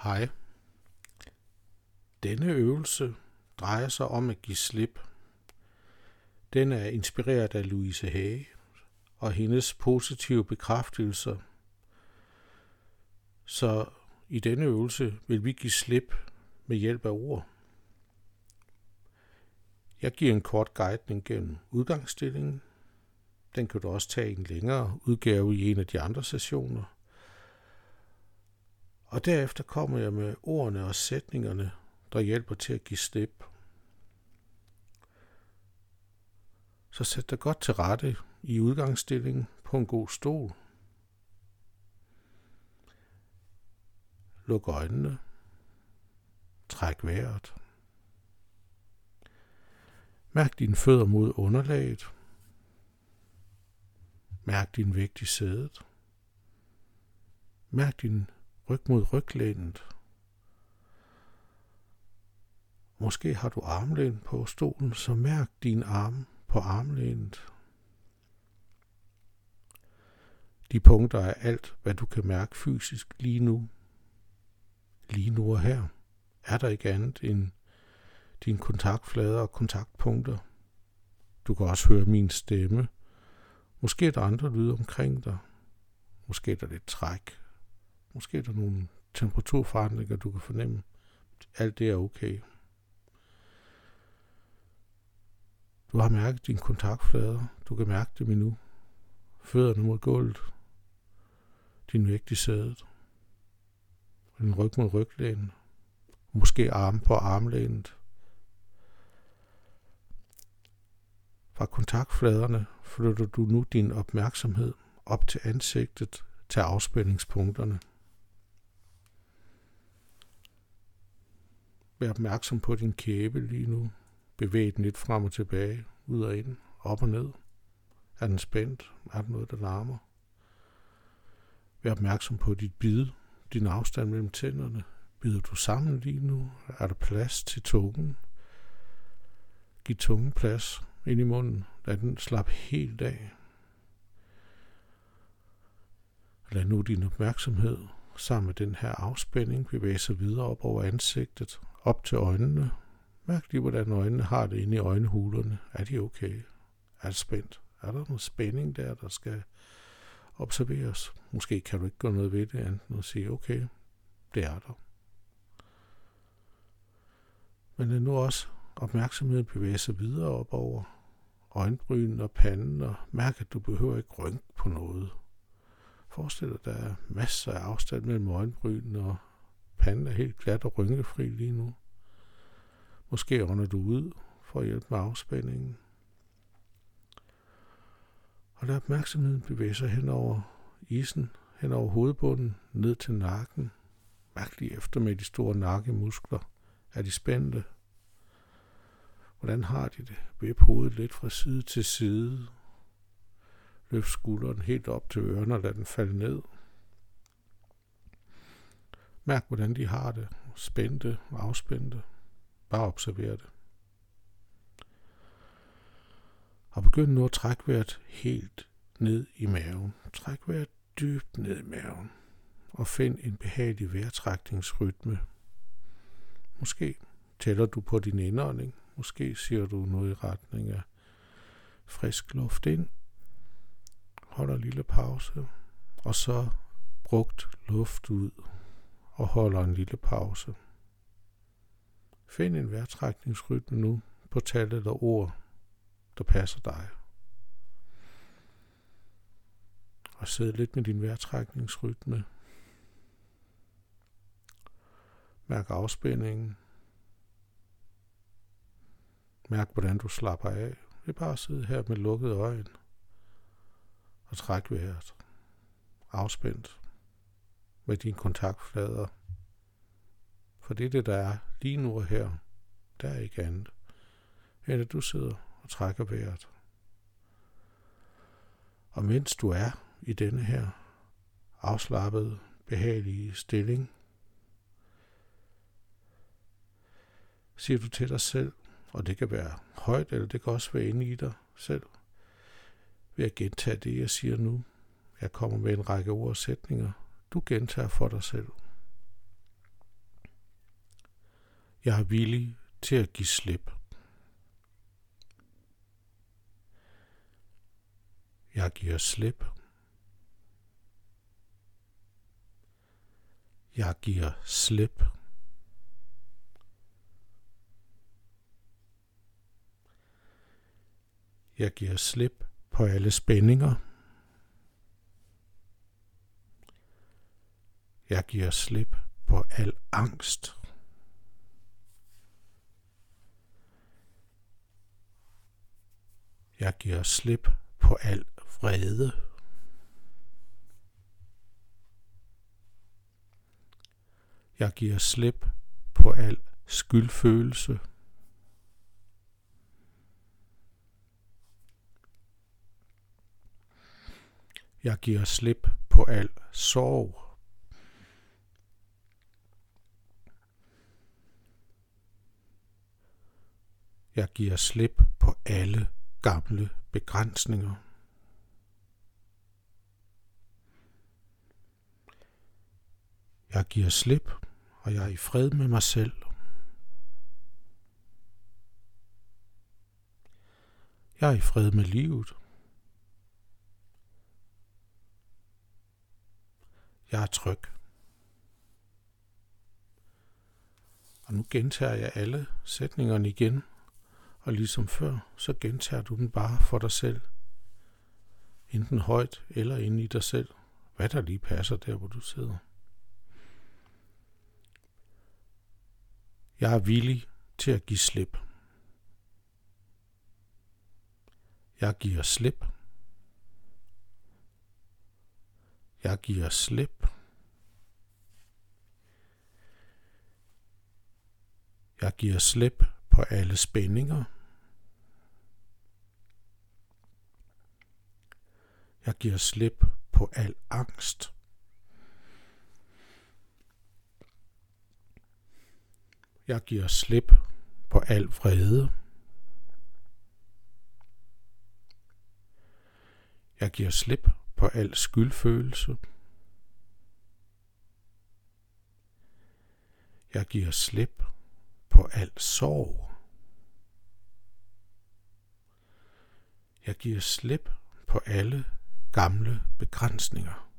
Hej. Denne øvelse drejer sig om at give slip. Den er inspireret af Louise Hay og hendes positive bekræftelser. Så i denne øvelse vil vi give slip med hjælp af ord. Jeg giver en kort guidning gennem udgangsstillingen. Den kan du også tage i en længere udgave i en af de andre sessioner. Og derefter kommer jeg med ordene og sætningerne, der hjælper til at give slip. Så sæt dig godt til rette i udgangsstillingen på en god stol. Luk øjnene. Træk vejret. Mærk dine fødder mod underlaget. Mærk din vægt i sædet. Mærk din ryg mod ryglænet. Måske har du armlæn på stolen, så mærk dine arme på armlænet. De punkter er alt, hvad du kan mærke fysisk lige nu. Lige nu og her er der ikke andet end dine kontaktflader og kontaktpunkter. Du kan også høre min stemme. Måske er der andre lyde omkring dig. Måske er der lidt træk. Måske er der nogle temperaturforandringer, du kan fornemme. Alt det er okay. Du har mærket dine kontaktflader. Du kan mærke dem endnu. Fødderne mod gulvet. Din vægt i sædet. Din ryg mod ryglænet. Måske arme på armlænet. Fra kontaktfladerne flytter du nu din opmærksomhed op til ansigtet, til afspændingspunkterne. Vær opmærksom på din kæbe lige nu. Bevæg den lidt frem og tilbage, ud og ind, op og ned. Er den spændt? Er der noget, der larmer? Vær opmærksom på dit bid, din afstand mellem tænderne. Bider du sammen lige nu? Er der plads til tungen? Giv tungen plads ind i munden. Lad den slappe helt af. Lad nu din opmærksomhed sammen med den her afspænding bevæge sig videre op over ansigtet, op til øjnene. Mærk lige, hvordan øjnene har det inde i øjenhulerne. Er de okay? Er det spændt? Er der noget spænding der skal observeres? Måske kan du ikke gøre noget ved det, andet at sige, okay, det er der. Men lad nu også opmærksomheden bevæge sig videre op over øjenbrynen og panden, og mærk, at du behøver ikke rynke på noget. Forestil dig, at der er masser af afstand mellem øjenbrynen, og panden er helt glat og rynkefri lige nu. Måske ånder du ud for at hjælpe med afspændingen. Og lad opmærksomheden bevæge sig hen over isen, hen over hovedbunden, ned til nakken. Mærk lige efter med de store nakkemuskler. Er de spændte? Hvordan har de det? Vip hovedet lidt fra side til side. Løft skulderen helt op til ørerne og lad den falde ned. Mærk, hvordan de har det. Spændte og afspændte. Bare observer det. Og begynd nu at trække vejret helt ned i maven. Træk vejret dybt ned i maven. Og find en behagelig vejrtrækningsrytme. Måske tæller du på din indånding. Måske siger du noget i retning af frisk luft ind. Holder en lille pause. Og så brugt luft ud. Og holder en lille pause. Find en vejrtrækningsrytme nu på tal eller ord, der passer dig. Og sid lidt med din vejrtrækningsrytme. Mærk afspændingen. Mærk, hvordan du slapper af. Det er bare at sidde her med lukkede øjne og træk vejret. Afspændt med dine kontaktflader. For det er det, der er lige nu og her. Der er ikke andet. Eller du sidder og trækker vejret. Og mens du er i denne her afslappede, behagelige stilling, siger du til dig selv, og det kan være højt, eller det kan også være inde i dig selv, ved at gentage det, jeg siger nu. Jeg kommer med en række ord og sætninger. Du gentager for dig selv. Jeg er villig til at give slip. Jeg giver slip. Jeg giver slip. Jeg giver slip på alle spændinger. Jeg giver slip på al angst. Jeg giver slip på al vrede. Jeg giver slip på al skyldfølelse. Jeg giver slip på al sorg. Jeg giver slip på alle gamle begrænsninger. Jeg giver slip, og jeg er i fred med mig selv. Jeg er i fred med livet. Jeg er tryg. Og nu gentager jeg alle sætningerne igen, og ligesom før, så gentager du den bare for dig selv. Enten højt eller inde i dig selv, hvad der lige passer der, hvor du sidder. Jeg er villig til at give slip. Jeg giver slip. Jeg giver slip. Jeg giver slip på alle spændinger. Jeg giver slip på al angst. Jeg giver slip på al vrede. Jeg giver slip på al skyldfølelse. Jeg giver slip på al sorg. Jeg giver slip på alle gamle begrænsninger.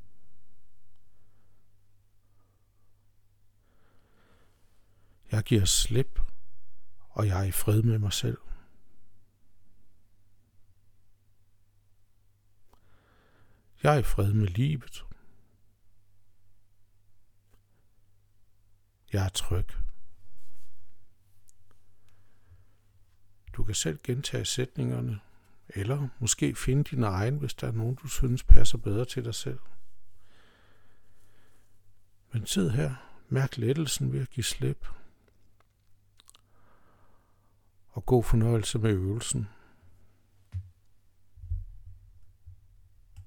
Jeg giver slip, og jeg er i fred med mig selv. Jeg er i fred med livet. Jeg er tryg. Du kan selv gentage sætningerne, eller måske finde din egen, hvis der er nogen, du synes passer bedre til dig selv. Men sid her, mærk lettelsen ved at give slip, og god fornøjelse med øvelsen.